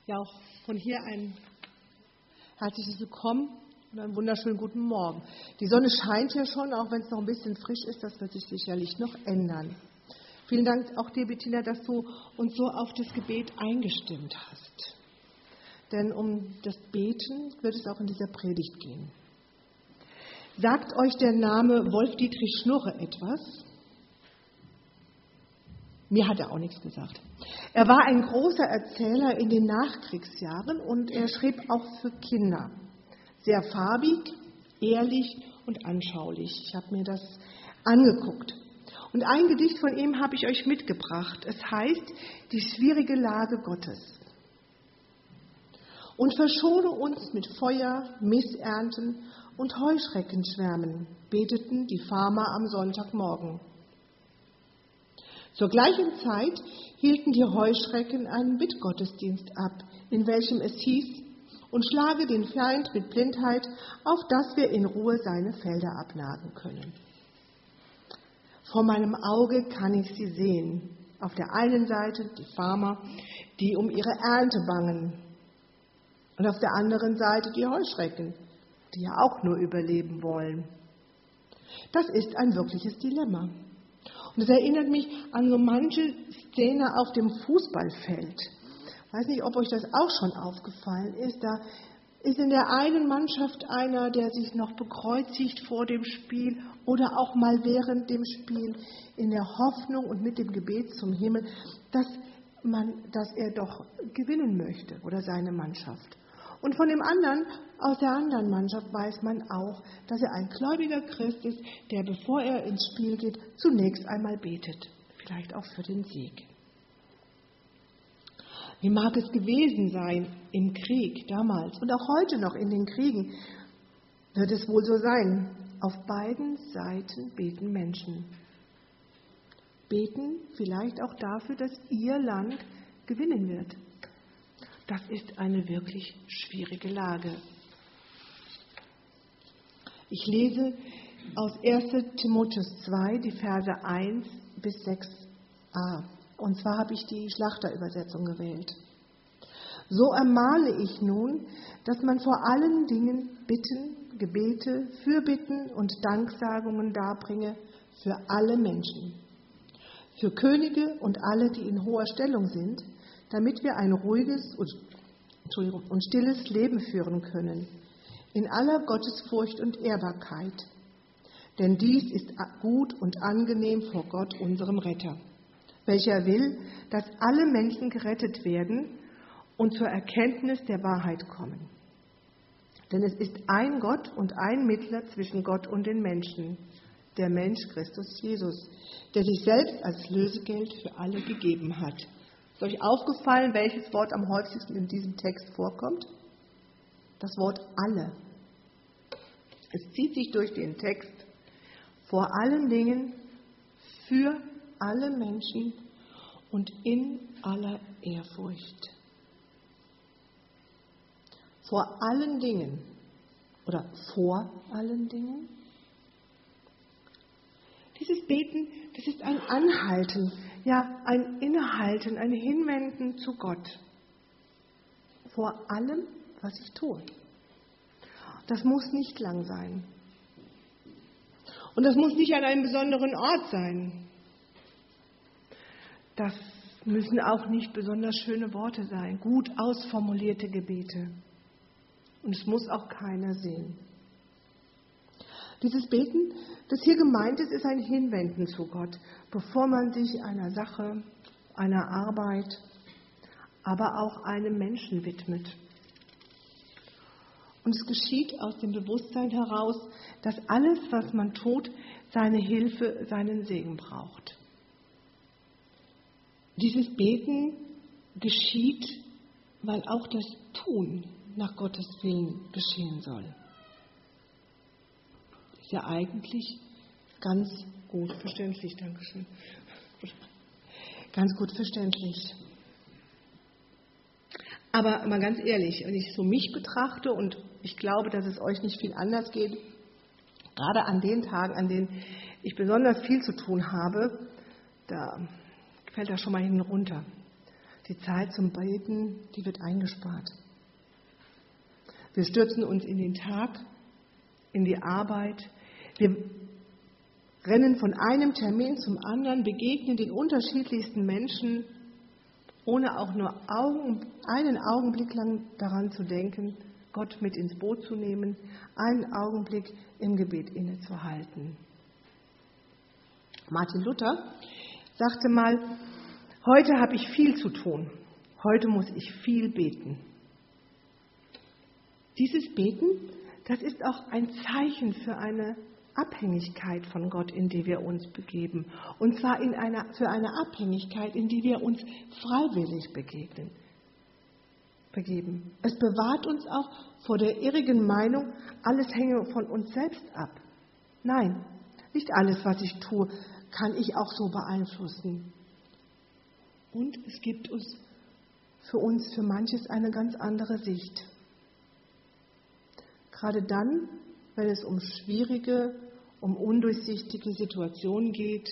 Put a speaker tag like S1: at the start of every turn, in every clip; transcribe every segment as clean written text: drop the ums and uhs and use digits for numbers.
S1: Ja, auch von hier ein herzliches Willkommen und einen wunderschönen guten Morgen. Die Sonne scheint hier schon, auch wenn es noch ein bisschen frisch ist, das wird sich sicherlich noch ändern. Vielen Dank auch dir, Bettina, dass du uns so auf das Gebet eingestimmt hast. Denn um das Beten wird es auch in dieser Predigt gehen. Sagt euch der Name Wolf-Dietrich Schnurre etwas? Mir hat er auch nichts gesagt. Er war ein großer Erzähler in den Nachkriegsjahren und er schrieb auch für Kinder. Sehr farbig, ehrlich und anschaulich. Ich habe mir das angeguckt. Und ein Gedicht von ihm habe ich euch mitgebracht. Es heißt Die schwierige Lage Gottes. Und verschone uns mit Feuer, Missernten und Heuschreckenschwärmen, beteten die Farmer am Sonntagmorgen. Zur gleichen Zeit hielten die Heuschrecken einen Bittgottesdienst ab, in welchem es hieß, und schlage den Feind mit Blindheit, auf dass wir in Ruhe seine Felder abnagen können. Vor meinem Auge kann ich sie sehen. Auf der einen Seite die Farmer, die um ihre Ernte bangen. Und auf der anderen Seite die Heuschrecken, die ja auch nur überleben wollen. Das ist ein wirkliches Dilemma. Und es erinnert mich an so manche Szene auf dem Fußballfeld. Ich weiß nicht, ob euch das auch schon aufgefallen ist. Da ist in der einen Mannschaft einer, der sich noch bekreuzigt vor dem Spiel oder auch mal während dem Spiel in der Hoffnung und mit dem Gebet zum Himmel, dass er doch gewinnen möchte oder seine Mannschaft. Und von dem anderen, aus der anderen Mannschaft, weiß man auch, dass er ein gläubiger Christ ist, der, bevor er ins Spiel geht, zunächst einmal betet. Vielleicht auch für den Sieg. Wie mag es gewesen sein im Krieg damals und auch heute noch in den Kriegen, wird es wohl so sein. Auf beiden Seiten beten Menschen. Beten vielleicht auch dafür, dass ihr Land gewinnen wird. Das ist eine wirklich schwierige Lage. Ich lese aus 1. Timotheus 2, die Verse 1 bis 6a. Und zwar habe ich die Schlachterübersetzung gewählt. So ermahne ich nun, dass man vor allen Dingen Bitten, Gebete, Fürbitten und Danksagungen darbringe für alle Menschen, für Könige und alle, die in hoher Stellung sind, damit wir ein ruhiges und stilles Leben führen können, in aller Gottesfurcht und Ehrbarkeit. Denn dies ist gut und angenehm vor Gott, unserem Retter, welcher will, dass alle Menschen gerettet werden und zur Erkenntnis der Wahrheit kommen. Denn es ist ein Gott und ein Mittler zwischen Gott und den Menschen, der Mensch Christus Jesus, der sich selbst als Lösegeld für alle gegeben hat. Ist euch aufgefallen, welches Wort am häufigsten in diesem Text vorkommt? Das Wort alle. Es zieht sich durch den Text. Vor allen Dingen für alle Menschen und in aller Ehrfurcht. Vor allen Dingen oder vor allen Dingen. Dieses Beten, das ist ein Anhalten, ja, ein Innehalten, ein Hinwenden zu Gott. Vor allem, was ich tue. Das muss nicht lang sein. Und das muss nicht an einem besonderen Ort sein. Das müssen auch nicht besonders schöne Worte sein, gut ausformulierte Gebete. Und es muss auch keiner sehen. Dieses Beten, das hier gemeint ist, ist ein Hinwenden zu Gott, bevor man sich einer Sache, einer Arbeit, aber auch einem Menschen widmet. Und es geschieht aus dem Bewusstsein heraus, dass alles, was man tut, seine Hilfe, seinen Segen braucht. Dieses Beten geschieht, weil auch das Tun nach Gottes Willen geschehen soll. Ist ja eigentlich ganz gut verständlich. Dankeschön. Ganz gut verständlich. Aber mal ganz ehrlich, wenn ich so mich betrachte und ich glaube, dass es euch nicht viel anders geht, gerade an den Tagen, an denen ich besonders viel zu tun habe, da fällt das schon mal hinten runter. Die Zeit zum Beten, die wird eingespart. Wir stürzen uns in den Tag, in die Arbeit. Wir rennen von einem Termin zum anderen, begegnen den unterschiedlichsten Menschen, ohne auch nur einen Augenblick lang daran zu denken, Gott mit ins Boot zu nehmen, einen Augenblick im Gebet innezuhalten. Martin Luther sagte mal, heute habe ich viel zu tun, heute muss ich viel beten. Dieses Beten, das ist auch ein Zeichen für eine Abhängigkeit von Gott, in die wir uns begeben. Und zwar für eine Abhängigkeit, in die wir uns freiwillig begeben. Es bewahrt uns auch vor der irrigen Meinung, alles hänge von uns selbst ab. Nein, nicht alles, was ich tue, kann ich auch so beeinflussen. Und es gibt uns für manches eine ganz andere Sicht. Gerade dann, wenn es um schwierige, um undurchsichtige Situationen geht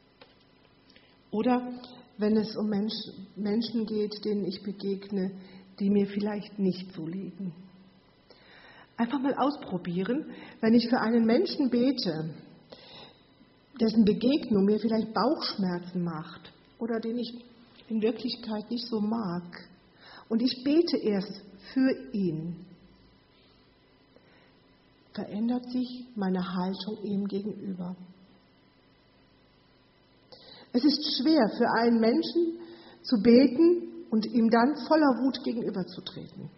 S1: oder wenn es um Menschen geht, denen ich begegne, die mir vielleicht nicht so liegen. Einfach mal ausprobieren, wenn ich für einen Menschen bete, dessen Begegnung mir vielleicht Bauchschmerzen macht oder den ich in Wirklichkeit nicht so mag und ich bete erst für ihn, verändert sich meine Haltung ihm gegenüber. Es ist schwer für einen Menschen zu beten und ihm dann voller Wut gegenüberzutreten.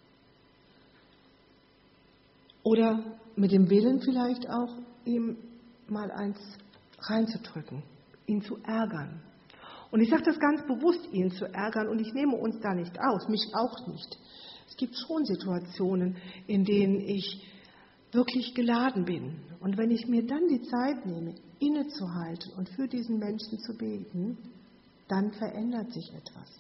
S1: Oder mit dem Willen vielleicht auch, ihm mal eins reinzudrücken, ihn zu ärgern. Und ich sage das ganz bewusst, ihn zu ärgern, und ich nehme uns da nicht aus, mich auch nicht. Es gibt schon Situationen, in denen ich wirklich geladen bin. Und wenn ich mir dann die Zeit nehme, innezuhalten und für diesen Menschen zu beten, dann verändert sich etwas.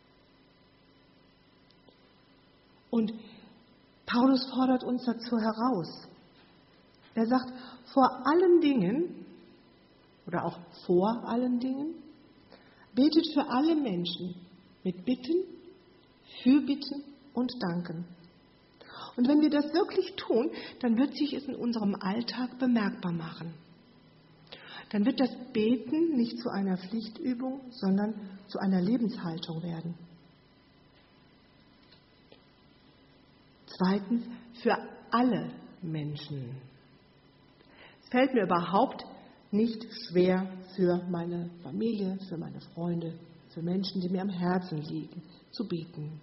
S1: Und Paulus fordert uns dazu heraus. Er sagt, vor allen Dingen, oder auch vor allen Dingen, betet für alle Menschen mit Bitten, Fürbitten und Danken. Und wenn wir das wirklich tun, dann wird sich es in unserem Alltag bemerkbar machen. Dann wird das Beten nicht zu einer Pflichtübung, sondern zu einer Lebenshaltung werden. Zweitens, für alle Menschen. Es fällt mir überhaupt nicht schwer, für meine Familie, für meine Freunde, für Menschen, die mir am Herzen liegen, zu beten.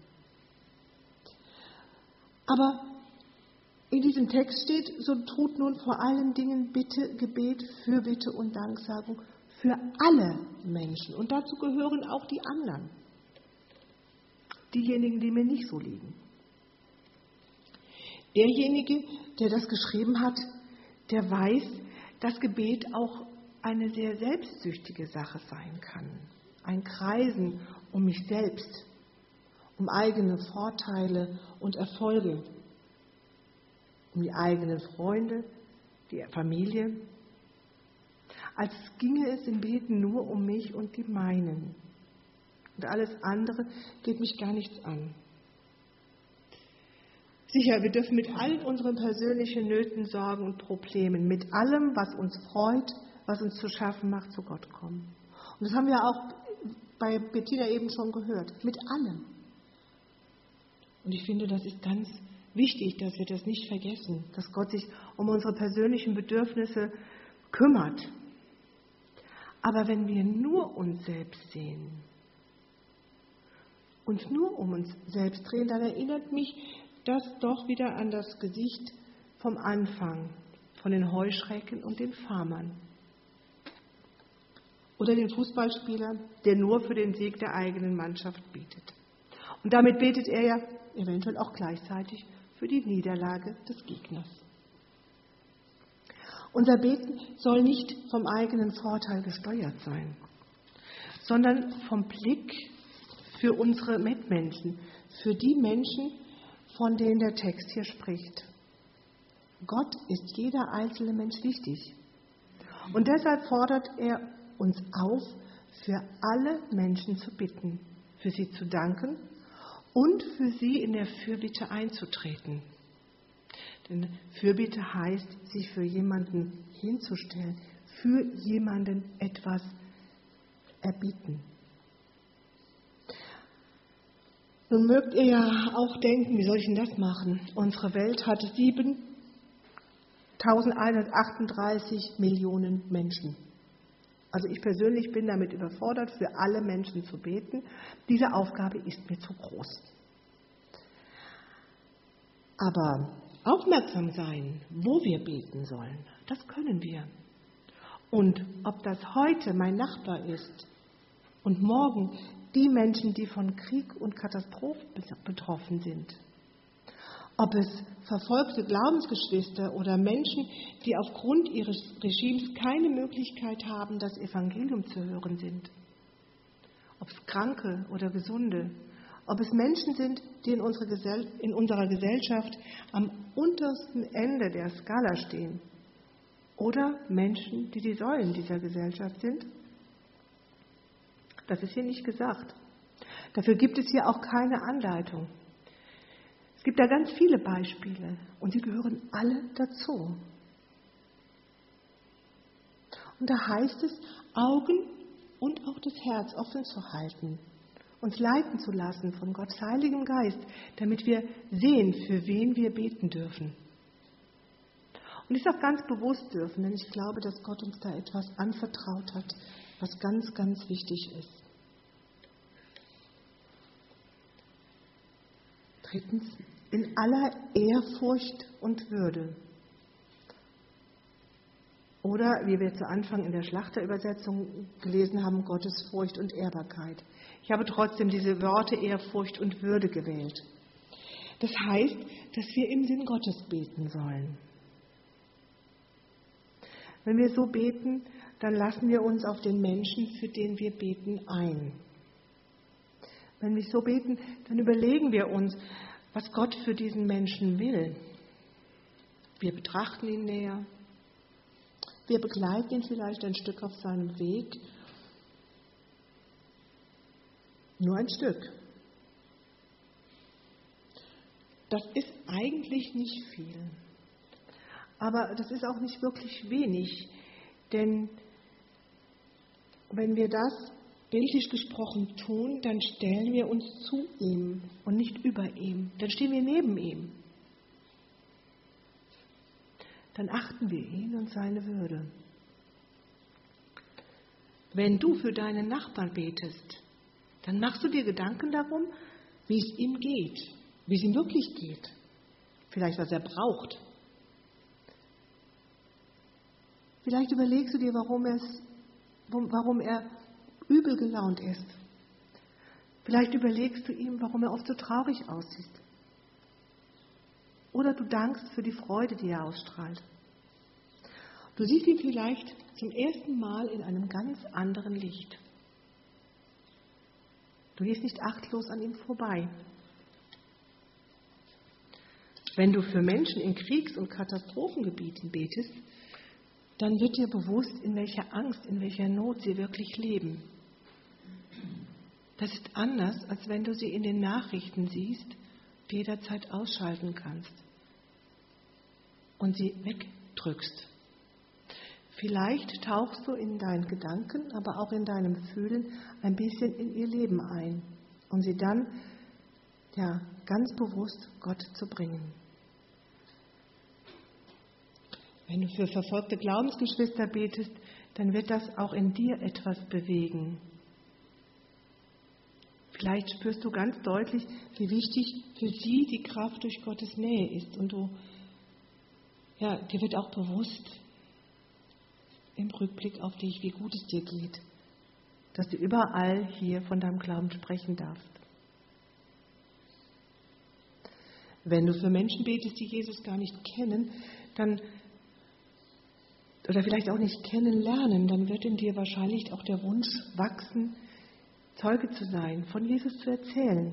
S1: Aber in diesem Text steht, so tut nun vor allen Dingen Bitte, Gebet, Fürbitte und Danksagung für alle Menschen. Und dazu gehören auch die anderen. Diejenigen, die mir nicht so liegen. Derjenige, der das geschrieben hat, der weiß, dass Gebet auch eine sehr selbstsüchtige Sache sein kann. Ein Kreisen um mich selbst, um eigene Vorteile und Erfolge, um die eigenen Freunde, die Familie. Als ginge es im Beten nur um mich und die meinen. Und alles andere geht mich gar nichts an. Sicher, wir dürfen mit allen unseren persönlichen Nöten, Sorgen und Problemen, mit allem, was uns freut, was uns zu schaffen macht, zu Gott kommen. Und das haben wir auch bei Bettina eben schon gehört. Mit allem. Und ich finde, das ist ganz wichtig, dass wir das nicht vergessen, dass Gott sich um unsere persönlichen Bedürfnisse kümmert. Aber wenn wir nur uns selbst sehen, uns nur um uns selbst drehen, dann erinnert mich das doch wieder an das Gesicht vom Anfang, von den Heuschrecken und den Farmern. Oder den Fußballspieler, der nur für den Sieg der eigenen Mannschaft betet. Und damit betet er ja eventuell auch gleichzeitig für die Niederlage des Gegners. Unser Beten soll nicht vom eigenen Vorteil gesteuert sein, sondern vom Blick für unsere Mitmenschen, für die Menschen, von denen der Text hier spricht. Gott ist jeder einzelne Mensch wichtig. Und deshalb fordert er uns auf, für alle Menschen zu bitten. für sie zu danken und für sie in der Fürbitte einzutreten. Denn Fürbitte heißt, sich für jemanden hinzustellen, für jemanden etwas erbitten. Nun mögt ihr ja auch denken, wie soll ich denn das machen? Unsere Welt hat 7.138 Millionen Menschen. Also ich persönlich bin damit überfordert, für alle Menschen zu beten. Diese Aufgabe ist mir zu groß. Aber aufmerksam sein, wo wir beten sollen, das können wir. Und ob das heute mein Nachbar ist und morgen die Menschen, die von Krieg und Katastrophen betroffen sind, ob es verfolgte Glaubensgeschwister oder Menschen, die aufgrund ihres Regimes keine Möglichkeit haben, das Evangelium zu hören sind, ob es Kranke oder Gesunde, ob es Menschen sind, die in unserer Gesellschaft am untersten Ende der Skala stehen oder Menschen, die die Säulen dieser Gesellschaft sind. Das ist hier nicht gesagt. Dafür gibt es hier auch keine Anleitung. Es gibt da ganz viele Beispiele und sie gehören alle dazu. Und da heißt es, Augen und auch das Herz offen zu halten, uns leiten zu lassen von Gottes Heiligem Geist, damit wir sehen, für wen wir beten dürfen. Und dies auch ganz bewusst dürfen, denn ich glaube, dass Gott uns da etwas anvertraut hat, was ganz, ganz wichtig ist. Drittens, in aller Ehrfurcht und Würde. Oder, wie wir zu Anfang in der Schlachterübersetzung gelesen haben, Gottesfurcht und Ehrbarkeit. Ich habe trotzdem diese Worte Ehrfurcht und Würde gewählt. Das heißt, dass wir im Sinn Gottes beten sollen. Wenn wir so beten, dann lassen wir uns auf den Menschen, für den wir beten, ein. Wenn wir so beten, dann überlegen wir uns, was Gott für diesen Menschen will. Wir betrachten ihn näher. Wir begleiten ihn vielleicht ein Stück auf seinem Weg. Nur ein Stück. Das ist eigentlich nicht viel. Aber das ist auch nicht wirklich wenig. Denn wenn wir das bildlich gesprochen tun, dann stellen wir uns zu ihm und nicht über ihm. Dann stehen wir neben ihm. Dann achten wir ihn und seine Würde. Wenn du für deinen Nachbarn betest, dann machst du dir Gedanken darum, wie es ihm geht, wie es ihm wirklich geht, vielleicht was er braucht. Vielleicht überlegst du dir, warum er übel gelaunt ist. Vielleicht überlegst du ihm, warum er oft so traurig aussieht. Oder du dankst für die Freude, die er ausstrahlt. Du siehst ihn vielleicht zum ersten Mal in einem ganz anderen Licht. Du gehst nicht achtlos an ihm vorbei. Wenn du für Menschen in Kriegs- und Katastrophengebieten betest, dann wird dir bewusst, in welcher Angst, in welcher Not sie wirklich leben. Das ist anders, als wenn du sie in den Nachrichten siehst, jederzeit ausschalten kannst und sie wegdrückst. Vielleicht tauchst du in deinen Gedanken, aber auch in deinem Fühlen ein bisschen in ihr Leben ein, um sie dann ganz bewusst Gott zu bringen. Wenn du für verfolgte Glaubensgeschwister betest, dann wird das auch in dir etwas bewegen. Vielleicht spürst du ganz deutlich, wie wichtig für sie die Kraft durch Gottes Nähe ist. Und dir wird auch bewusst im Rückblick auf dich, wie gut es dir geht, dass du überall hier von deinem Glauben sprechen darfst. Wenn du für Menschen betest, die Jesus gar nicht kennen, oder vielleicht auch nicht kennenlernen, dann wird in dir wahrscheinlich auch der Wunsch wachsen, Zeuge zu sein, von Jesus zu erzählen.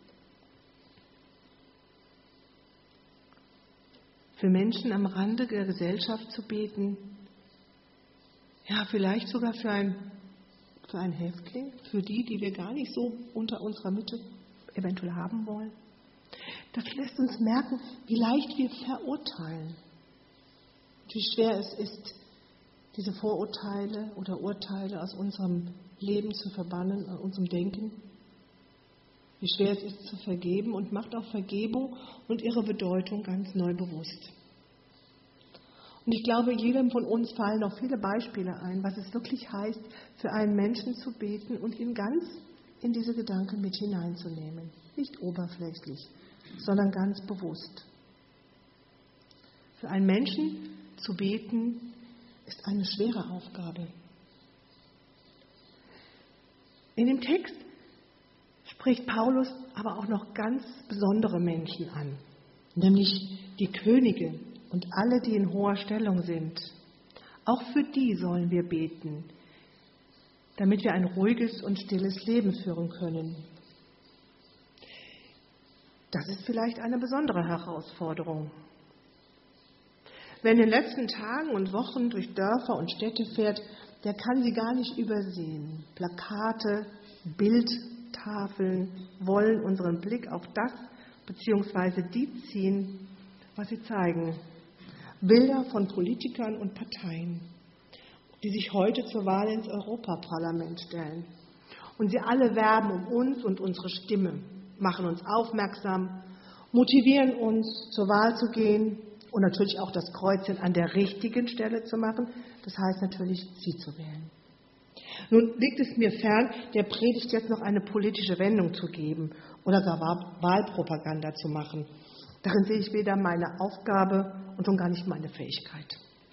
S1: Für Menschen am Rande der Gesellschaft zu beten, vielleicht sogar für ein für einen Häftling, für die, die wir gar nicht so unter unserer Mitte eventuell haben wollen. Das lässt uns merken, wie leicht wir verurteilen. Wie schwer es ist, diese Vorurteile oder Urteile aus unserem Leben zu verbannen, aus unserem Denken. Wie schwer es ist zu vergeben und macht auch Vergebung und ihre Bedeutung ganz neu bewusst. Und ich glaube, jedem von uns fallen noch viele Beispiele ein, was es wirklich heißt, für einen Menschen zu beten und ihn ganz in diese Gedanken mit hineinzunehmen. Nicht oberflächlich, sondern ganz bewusst. Für einen Menschen zu beten ist eine schwere Aufgabe. In dem Text spricht Paulus aber auch noch ganz besondere Menschen an, nämlich die Könige und alle, die in hoher Stellung sind. Auch für die sollen wir beten, damit wir ein ruhiges und stilles Leben führen können. Das ist vielleicht eine besondere Herausforderung. Wer in den letzten Tagen und Wochen durch Dörfer und Städte fährt, der kann sie gar nicht übersehen. Plakate, Bildtafeln wollen unseren Blick auf das bzw. die ziehen, was sie zeigen. Bilder von Politikern und Parteien, die sich heute zur Wahl ins Europaparlament stellen. Und sie alle werben um uns und unsere Stimme, machen uns aufmerksam, motivieren uns, zur Wahl zu gehen und natürlich auch das Kreuzchen an der richtigen Stelle zu machen. Das heißt natürlich, sie zu wählen. Nun liegt es mir fern, der Predigt jetzt noch eine politische Wendung zu geben oder gar Wahlpropaganda zu machen. Darin sehe ich weder meine Aufgabe und schon gar nicht meine Fähigkeit.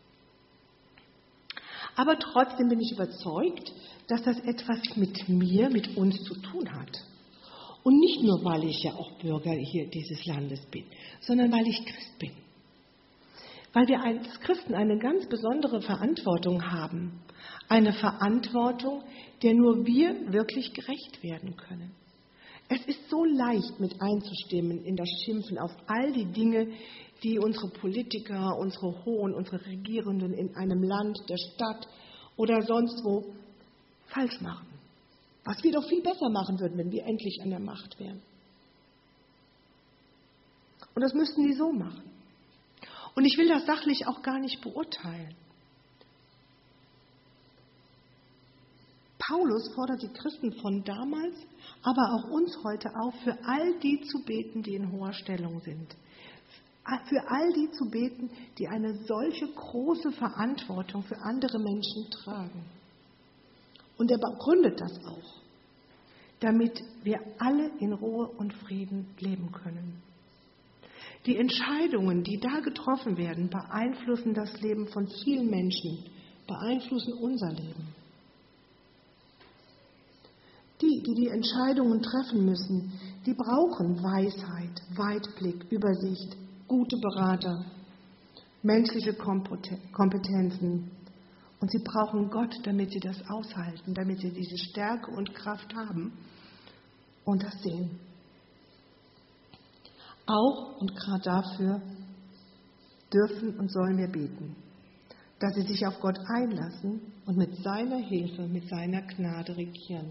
S1: Aber trotzdem bin ich überzeugt, dass das etwas mit mir, mit uns zu tun hat. Und nicht nur, weil ich ja auch Bürger hier dieses Landes bin, sondern weil ich Christ bin. Weil wir als Christen eine ganz besondere Verantwortung haben. Eine Verantwortung, der nur wir wirklich gerecht werden können. Es ist so leicht, mit einzustimmen in das Schimpfen auf all die Dinge, die unsere Politiker, unsere Hohen, unsere Regierenden in einem Land, der Stadt oder sonst wo falsch machen. Was wir doch viel besser machen würden, wenn wir endlich an der Macht wären. Und das müssten die so machen. Und ich will das sachlich auch gar nicht beurteilen. Paulus fordert die Christen von damals, aber auch uns heute auf, für all die zu beten, die in hoher Stellung sind. Für all die zu beten, die eine solche große Verantwortung für andere Menschen tragen. Und er begründet das auch, damit wir alle in Ruhe und Frieden leben können. Die Entscheidungen, die da getroffen werden, beeinflussen das Leben von vielen Menschen, beeinflussen unser Leben. Die Entscheidungen treffen müssen, die brauchen Weisheit, Weitblick, Übersicht, gute Berater, menschliche Kompetenzen. Und sie brauchen Gott, damit sie das aushalten, damit sie diese Stärke und Kraft haben und das sehen. Auch und gerade dafür dürfen und sollen wir beten, dass sie sich auf Gott einlassen und mit seiner Hilfe, mit seiner Gnade regieren.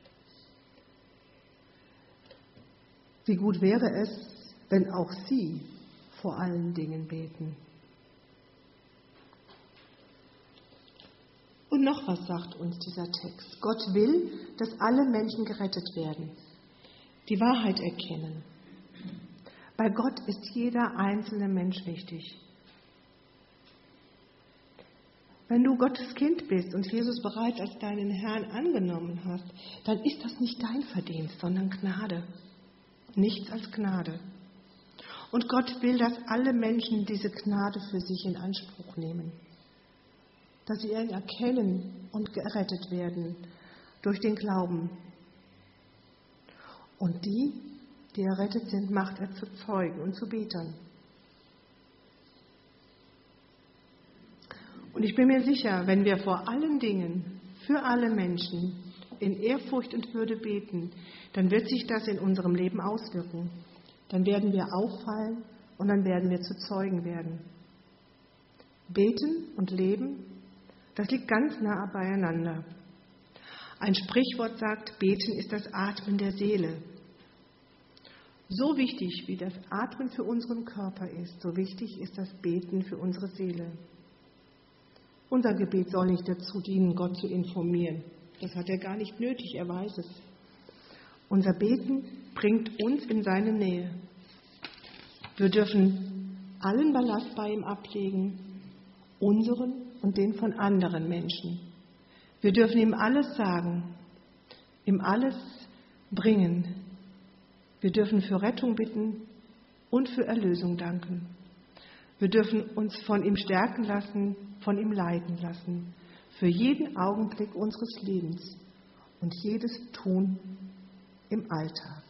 S1: Wie gut wäre es, wenn auch Sie vor allen Dingen beten. Und noch was sagt uns dieser Text. Gott will, dass alle Menschen gerettet werden, die Wahrheit erkennen. Bei Gott ist jeder einzelne Mensch wichtig. Wenn du Gottes Kind bist und Jesus bereits als deinen Herrn angenommen hast, dann ist das nicht dein Verdienst, sondern Gnade. Nichts als Gnade. Und Gott will, dass alle Menschen diese Gnade für sich in Anspruch nehmen. Dass sie ihn erkennen und gerettet werden durch den Glauben. Und die errettet sind, macht er zu Zeugen und zu Betern. Und ich bin mir sicher, wenn wir vor allen Dingen für alle Menschen in Ehrfurcht und Würde beten, dann wird sich das in unserem Leben auswirken. Dann werden wir auffallen und dann werden wir zu Zeugen werden. Beten und Leben, das liegt ganz nah beieinander. Ein Sprichwort sagt, Beten ist das Atmen der Seele. So wichtig, wie das Atmen für unseren Körper ist, so wichtig ist das Beten für unsere Seele. Unser Gebet soll nicht dazu dienen, Gott zu informieren. Das hat er gar nicht nötig, er weiß es. Unser Beten bringt uns in seine Nähe. Wir dürfen allen Ballast bei ihm ablegen, unseren und den von anderen Menschen. Wir dürfen ihm alles sagen, ihm alles bringen. Wir dürfen für Rettung bitten und für Erlösung danken. Wir dürfen uns von ihm stärken lassen, von ihm leiten lassen, für jeden Augenblick unseres Lebens und jedes Tun im Alltag.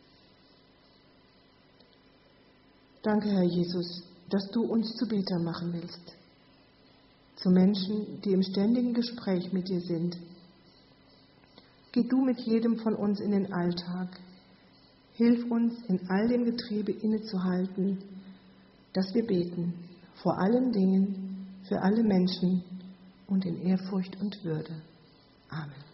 S1: Danke, Herr Jesus, dass du uns zu Betern machen willst, zu Menschen, die im ständigen Gespräch mit dir sind. Geh du mit jedem von uns in den Alltag. Hilf uns, in all dem Getriebe innezuhalten, dass wir beten, vor allen Dingen, für alle Menschen und in Ehrfurcht und Würde. Amen.